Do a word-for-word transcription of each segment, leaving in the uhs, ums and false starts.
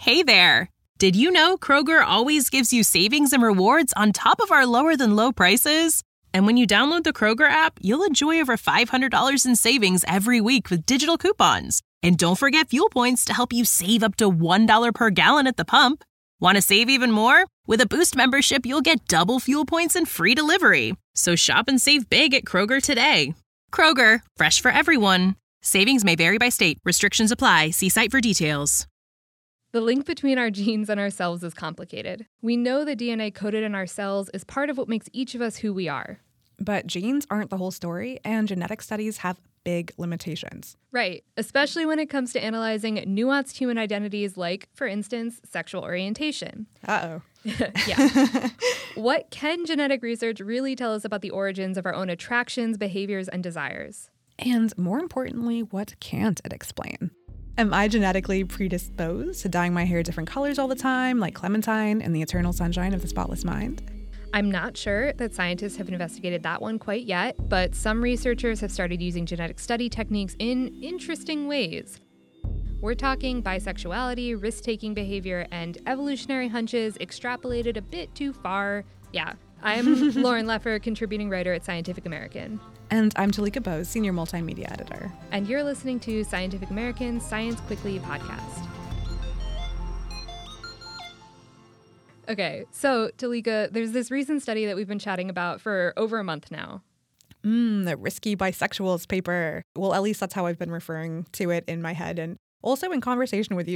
Hey there! Did you know Kroger always gives you savings and rewards on top of our lower-than-low prices? And when you download the Kroger app, you'll enjoy over five hundred dollars in savings every week with digital coupons. And don't forget fuel points to help you save up to one dollar per gallon at the pump. Want to save even more? With a Boost membership, you'll get double fuel points and free delivery. So shop and save big at Kroger today. Kroger, fresh for everyone. Savings may vary by state. Restrictions apply. See site for details. The link between our genes and ourselves is complicated. We know the D N A coded in our cells is part of what makes each of us who we are. But genes aren't the whole story, and genetic studies have big limitations. Right, especially when it comes to analyzing nuanced human identities like, for instance, sexual orientation. Uh-oh. Yeah. What can genetic research really tell us about the origins of our own attractions, behaviors, and desires? And more importantly, what can't it explain? Am I genetically predisposed to dyeing my hair different colors all the time, like Clementine in The Eternal Sunshine of the Spotless Mind? I'm not sure that scientists have investigated that one quite yet, but some researchers have started using genetic study techniques in interesting ways. We're talking bisexuality, risk-taking behavior, and evolutionary hunches extrapolated a bit too far. Yeah, I'm Lauren Leffer, contributing writer at Scientific American. And I'm Talika Bose, senior multimedia editor. And you're listening to Scientific American's Science Quickly podcast. Okay, so Talika, there's this recent study that we've been chatting about for over a month now. Mmm, the risky bisexuals paper. Well, at least that's how I've been referring to it in my head and also in conversation with you.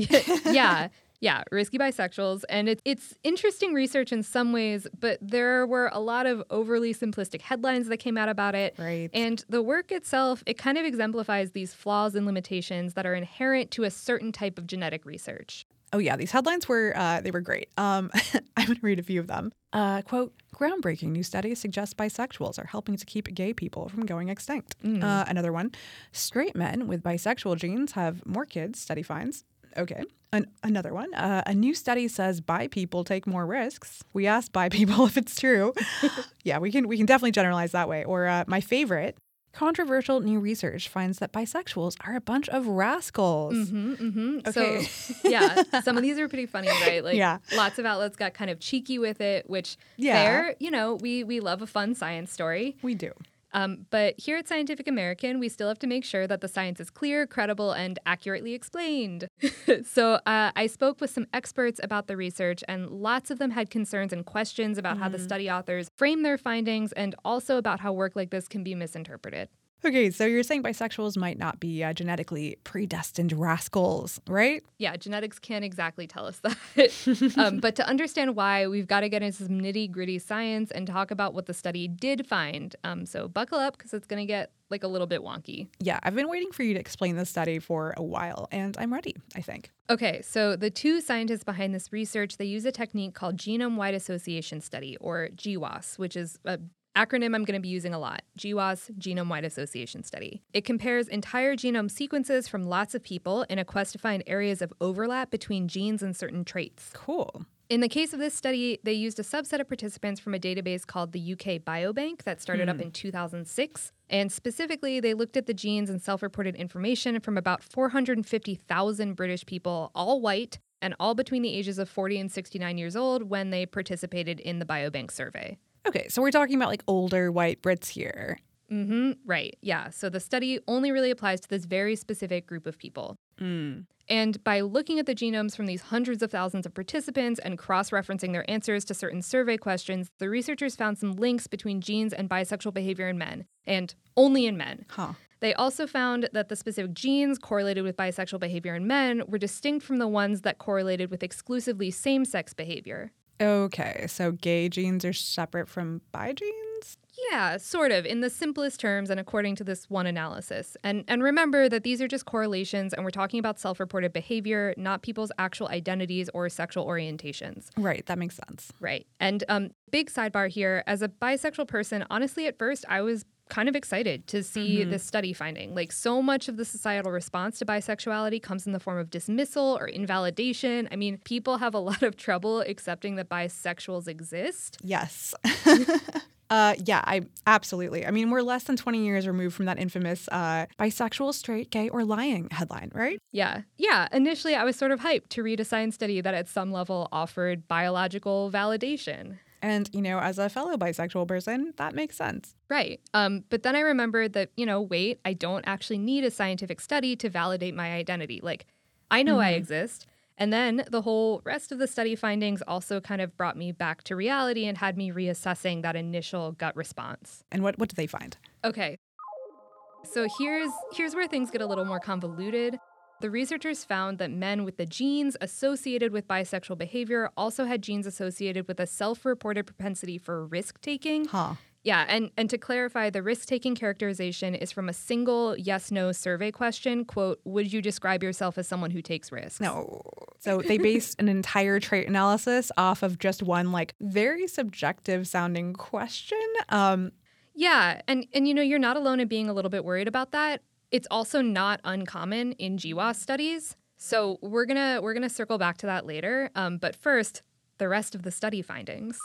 yeah. Yeah, risky bisexuals. And it, it's interesting research in some ways, but there were a lot of overly simplistic headlines that came out about it. Right. And the work itself, it kind of exemplifies these flaws and limitations that are inherent to a certain type of genetic research. Oh, yeah, these headlines were, uh, they were great. Um, I'm going to read a few of them. Uh, quote, groundbreaking new studies suggest bisexuals are helping to keep gay people from going extinct. Mm. Uh, another one, straight men with bisexual genes have more kids, study finds. Okay. An- another one. Uh, a new study says bi people take more risks. We asked bi people if it's true. Yeah, we can we can definitely generalize that way. Or uh, my favorite, controversial new research finds that bisexuals are a bunch of rascals. Mm-hmm, mm-hmm. Okay. So, yeah, some of these are pretty funny, right? Like, yeah. Lots of outlets got kind of cheeky with it, which yeah. there, you know, we we love a fun science story. We do. Um, but here at Scientific American, we still have to make sure that the science is clear, credible, and accurately explained. so uh, I spoke with some experts about the research, and lots of them had concerns and questions about mm-hmm. how the study authors frame their findings and also about how work like this can be misinterpreted. Okay, so you're saying bisexuals might not be uh, genetically predestined rascals, right? Yeah, genetics can't exactly tell us that. um, but to understand why, we've got to get into some nitty-gritty science and talk about what the study did find. Um, so buckle up, because it's going to get like a little bit wonky. Yeah, I've been waiting for you to explain this study for a while, and I'm ready, I think. Okay, so the two scientists behind this research, they use a technique called Genome-Wide Association Study, or G W A S, which is a acronym I'm going to be using a lot, G W A S, Genome-Wide Association Study. It compares entire genome sequences from lots of people in a quest to find areas of overlap between genes and certain traits. Cool. In the case of this study, they used a subset of participants from a database called the U K Biobank that started mm. up in two thousand six. And specifically, they looked at the genes and self-reported information from about four hundred fifty thousand British people, all white, and all between the ages of forty and sixty-nine years old when they participated in the Biobank survey. Okay, so we're talking about like older white Brits here. Mm-hmm, right, yeah. So the study only really applies to this very specific group of people. Mm. And by looking at the genomes from these hundreds of thousands of participants and cross-referencing their answers to certain survey questions, the researchers found some links between genes and bisexual behavior in men, and only in men. Huh. They also found that the specific genes correlated with bisexual behavior in men were distinct from the ones that correlated with exclusively same-sex behavior. Okay, so gay genes are separate from bi genes? Yeah, sort of, in the simplest terms and according to this one analysis. And and remember that these are just correlations, and we're talking about self-reported behavior, not people's actual identities or sexual orientations. Right, that makes sense. Right. And um, big sidebar here, as a bisexual person, honestly, at first, I was kind of excited to see mm-hmm. this study finding. Like, so much of the societal response to bisexuality comes in the form of dismissal or invalidation. I mean, people have a lot of trouble accepting that bisexuals exist. Yes. Uh, yeah, I absolutely. I mean, we're less than twenty years removed from that infamous uh, bisexual, straight, gay, or lying headline, right? Yeah. Yeah. Initially, I was sort of hyped to read a science study that at some level offered biological validation. And, you know, as a fellow bisexual person, that makes sense. Right. Um, but then I remembered that, you know, wait, I don't actually need a scientific study to validate my identity. Like, I know mm-hmm. I exist. And then the whole rest of the study findings also kind of brought me back to reality and had me reassessing that initial gut response. And what, what did they find? Okay. So here's here's where things get a little more convoluted. The researchers found that men with the genes associated with bisexual behavior also had genes associated with a self-reported propensity for risk-taking. Huh. Yeah, and, and to clarify, the risk-taking characterization is from a single yes-no survey question. Quote, would you describe yourself as someone who takes risks? No. So they based an entire trait analysis off of just one, like, very subjective-sounding question. Um, yeah, and, and, you know, you're not alone in being a little bit worried about that. It's also not uncommon in G W A S studies. So we're gonna we're gonna circle back to that later. Um, but first, the rest of the study findings.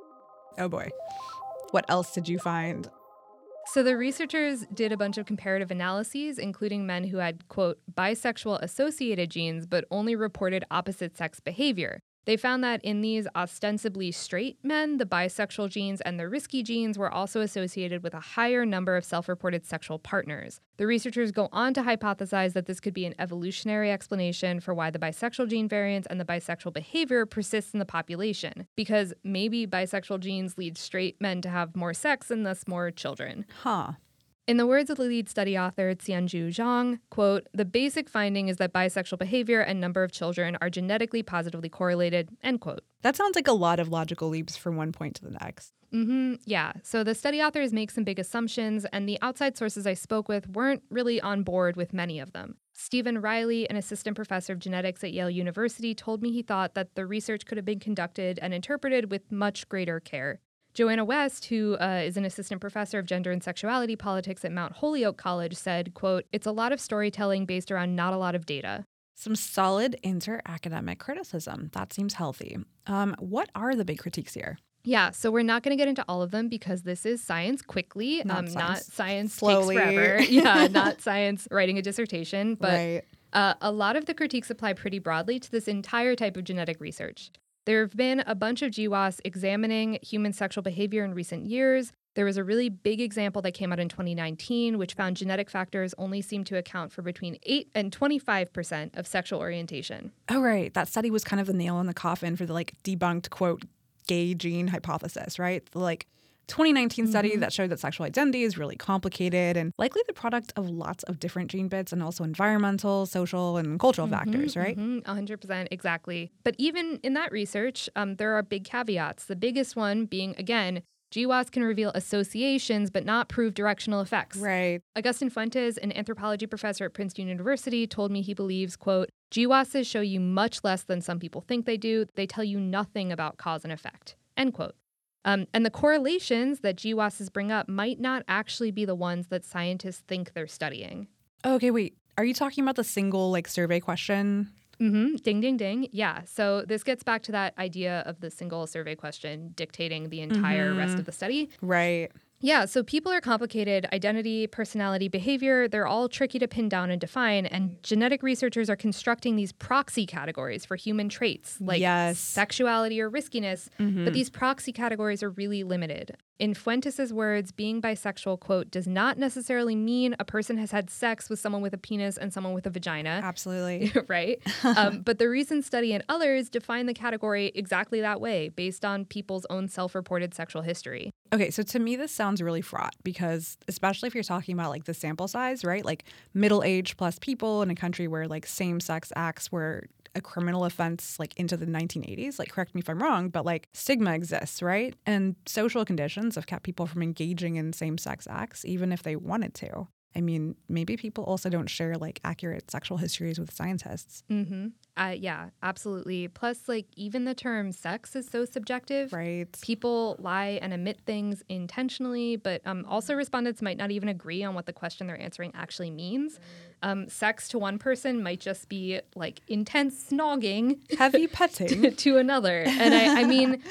Oh, boy. What else did you find? So the researchers did a bunch of comparative analyses, including men who had, quote, bisexual associated genes, but only reported opposite sex behavior. They found that in these ostensibly straight men, the bisexual genes and the risky genes were also associated with a higher number of self-reported sexual partners. The researchers go on to hypothesize that this could be an evolutionary explanation for why the bisexual gene variants and the bisexual behavior persists in the population, because maybe bisexual genes lead straight men to have more sex and thus more children. Huh. In the words of the lead study author, Xianju Zhang, quote, the basic finding is that bisexual behavior and number of children are genetically positively correlated, end quote. That sounds like a lot of logical leaps from one point to the next. Mm-hmm, yeah. So the study authors make some big assumptions, and the outside sources I spoke with weren't really on board with many of them. Stephen Riley, an assistant professor of genetics at Yale University, told me he thought that the research could have been conducted and interpreted with much greater care. Joanna West, who uh, is an assistant professor of gender and sexuality politics at Mount Holyoke College, said, quote, it's a lot of storytelling based around not a lot of data. Some solid inter-academic criticism. That seems healthy. Um, what are the big critiques here? Yeah, so we're not going to get into all of them because this is science quickly, not um, science, not science slowly. takes forever. Yeah, not science writing a dissertation. But right. uh, a lot of the critiques apply pretty broadly to this entire type of genetic research. There have been a bunch of G W A S examining human sexual behavior in recent years. There was a really big example that came out in twenty nineteen, which found genetic factors only seem to account for between eight and twenty-five percent of sexual orientation. Oh, right. That study was kind of the nail in the coffin for the, like, debunked, quote, gay gene hypothesis, right? The, like, twenty nineteen study mm-hmm. that showed that sexual identity is really complicated and likely the product of lots of different gene bits and also environmental, social, and cultural mm-hmm, factors, right? Mm-hmm, one hundred percent, exactly. But even in that research, um, there are big caveats. The biggest one being, again, G W A S can reveal associations but not prove directional effects. Right. Agustin Fuentes, an anthropology professor at Princeton University, told me he believes, quote, G W A Ss show you much less than some people think they do. They tell you nothing about cause and effect, end quote. Um, and the correlations that G W A Ss bring up might not actually be the ones that scientists think they're studying. Okay, wait. Are you talking about the single, like, survey question? Mm-hmm. Ding, ding, ding. Yeah. So this gets back to that idea of the single survey question dictating the entire mm-hmm. rest of the study. Right. Yeah, so people are complicated. Identity, personality, behavior, they're all tricky to pin down and define. And genetic researchers are constructing these proxy categories for human traits like yes. sexuality or riskiness. Mm-hmm. But these proxy categories are really limited. In Fuentes' words, being bisexual, quote, does not necessarily mean a person has had sex with someone with a penis and someone with a vagina. Absolutely. Right? um, but the recent study and others define the category exactly that way, based on people's own self-reported sexual history. Okay, so to me, this sounds really fraught because especially if you're talking about like the sample size, right? Like middle-aged plus people in a country where like same-sex acts were a criminal offense like into the nineteen eighties. Like, correct me if I'm wrong, but like stigma exists, right? And social conditions have kept people from engaging in same-sex acts, even if they wanted to. I mean, maybe people also don't share like accurate sexual histories with scientists. Mm-hmm. Uh, yeah, absolutely. Plus, like, even the term sex is so subjective. Right. People lie and omit things intentionally, but um, also respondents might not even agree on what the question they're answering actually means. Um, sex to one person might just be like intense snogging. Heavy petting. to, to another. And I, I mean...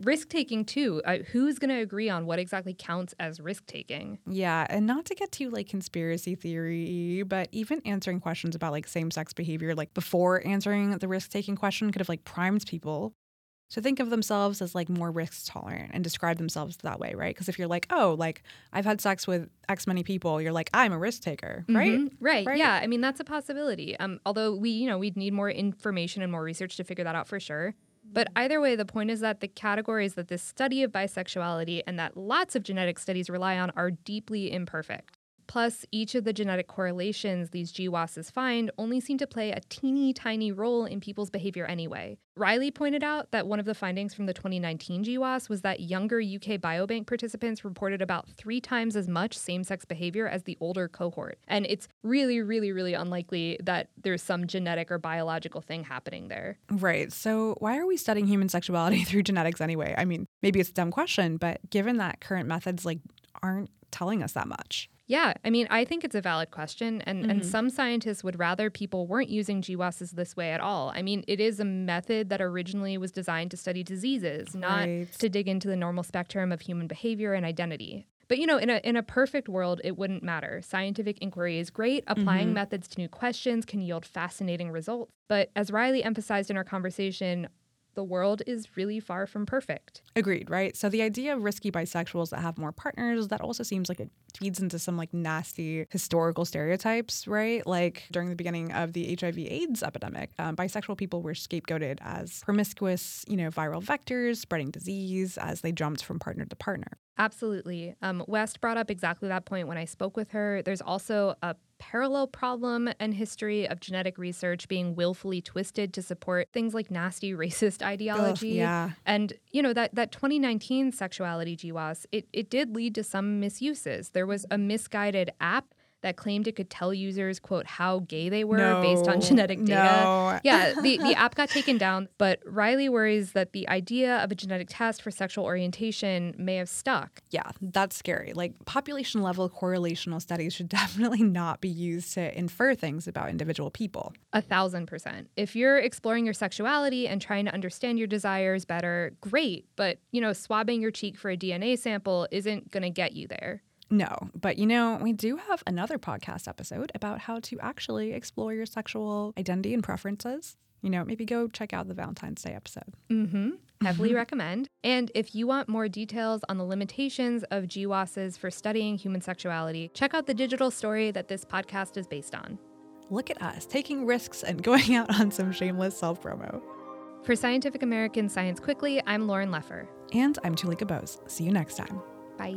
risk-taking, too. Uh, who's going to agree on what exactly counts as risk-taking? Yeah, and not to get too like conspiracy theory, but even answering questions about like same-sex behavior, like before answering the risk-taking question could have like primed people to think of themselves as like more risk tolerant and describe themselves that way, right? Because if you're like, oh, like I've had sex with X many people, you're like, I'm a risk taker, right? Mm-hmm. Right. right. Yeah. I mean, that's a possibility. Um, although we, you know, we'd need more information and more research to figure that out for sure. But either way, the point is that the categories that this study of bisexuality and that lots of genetic studies rely on are deeply imperfect. Plus, each of the genetic correlations these G W A Ss find only seem to play a teeny tiny role in people's behavior anyway. Riley pointed out that one of the findings from the twenty nineteen G W A S was that younger U K Biobank participants reported about three times as much same-sex behavior as the older cohort. And it's really, really, really unlikely that there's some genetic or biological thing happening there. Right. So why are we studying human sexuality through genetics anyway? I mean, maybe it's a dumb question, but given that current methods like aren't telling us that much. Yeah, I mean, I think it's a valid question, and, Mm-hmm. and some scientists would rather people weren't using G W A Ss this way at all. I mean, it is a method that originally was designed to study diseases, not Right. to dig into the normal spectrum of human behavior and identity. But, you know, in a in a perfect world, it wouldn't matter. Scientific inquiry is great. Applying Mm-hmm. methods to new questions can yield fascinating results. But as Riley emphasized in our conversation, the world is really far from perfect. Agreed, right? So the idea of risky bisexuals that have more partners, that also seems like it feeds into some like nasty historical stereotypes, right? Like during the beginning of the H I V AIDS epidemic, um, bisexual people were scapegoated as promiscuous, you know, viral vectors spreading disease as they jumped from partner to partner. Absolutely. Um, West brought up exactly that point when I spoke with her. There's also a parallel problem and history of genetic research being willfully twisted to support things like nasty racist ideology. Ugh, yeah. And, you know, that, that twenty nineteen sexuality G W A S, it, it did lead to some misuses. There was a misguided app that claimed it could tell users, quote, how gay they were No, based on genetic data. no. Yeah, the, the app got taken down, but Riley worries that the idea of a genetic test for sexual orientation may have stuck. Yeah, that's scary. Like population level correlational studies should definitely not be used to infer things about individual people. A thousand percent. If you're exploring your sexuality and trying to understand your desires better, great. But, you know, swabbing your cheek for a D N A sample isn't going to get you there. No, but you know, we do have another podcast episode about how to actually explore your sexual identity and preferences. You know, maybe go check out the Valentine's Day episode. Mm-hmm. Heavily recommend. And if you want more details on the limitations of G W A Ss for studying human sexuality, check out the digital story that this podcast is based on. Look at us taking risks and going out on some shameless self-promo. For Scientific American Science Quickly, I'm Lauren Leffer. And I'm Tulika Bose. See you next time. Bye.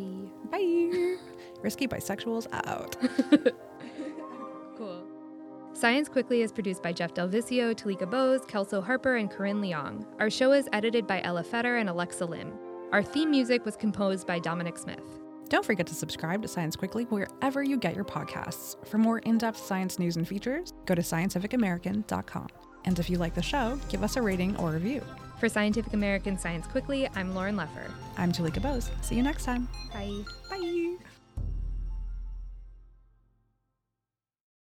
Bye. Risky bisexuals out. Cool. Science Quickly is produced by Jeff Delvicio, Tulika Bose, Kelso Harper, and Corinne Leong. Our show is edited by Ella Fetter and Alexa Lim. Our theme music was composed by Dominic Smith. Don't forget to subscribe to Science Quickly wherever you get your podcasts. For more in-depth science news and features, go to scientific american dot com. And if you like the show, give us a rating or review. For Scientific American Science Quickly, I'm Lauren Leffer. I'm Tulika Bose. See you next time. Bye. Bye.